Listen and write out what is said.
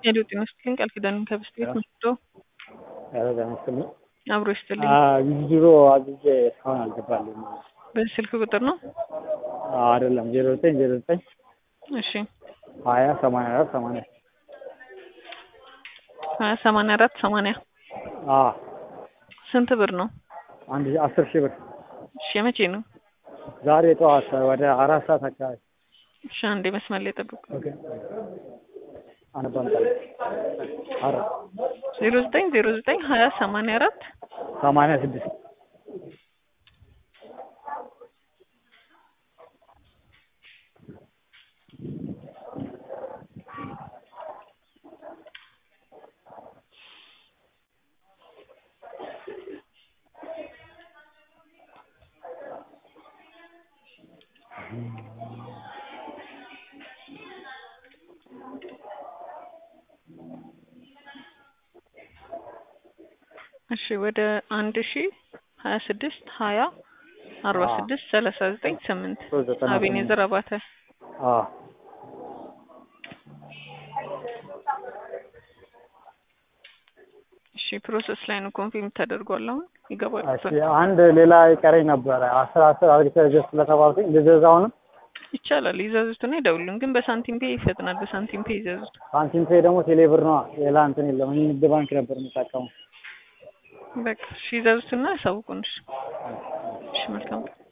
የለውጥ ይመስልኝ ቃል ኪዳን ከብስክሌት መጥቶ ያረጋግጥልኝ አብሮ ይስጥልኝ። ቪዲዮ አግጄ እስካሁን አልገባልኝ። በዚህ ስልክ ቁጥር ነው አይደለም 0909 እሺ 20 84 80 84 80 ስንት ብር ነው? አንድ 10,000 ብር። እሺ መቼ ነው? ዛሬ ጠዋት ወደ 4 ሰዓት አካባቢ። እሺ አንዴ መስመር ላይ ጠብቁ። ኦኬ አንባንታ 0909 20 84 86 እሺ ወደ 1026 20 46 39 8 አቤኔዘር አባተ። እሺ ፕሮሰስ ላይ ነው። ኮንፊርም ተደርጓል። አሁን ይገባል። እሺ አንድ ሌላ ይቀረኝ ነበረ 10 አድርገህ ጀስት ስለተባልኩኝ ልዘዛው ነው። ይቻላል። ይዘዙትና ይደውሉን። ግን በሳንቲም ፔ ይፈጥናል። በሳንቲም ፔ ይዘዙት። ሳንቲም ፔ ደግሞ ቴሌብር ነው። ሌላ እንትን የለም። ንግድ ባንክ ነበር የምጠቀመው። በቃ እሺ ይዘዙትና ያሳውቁን። እሺ መልካም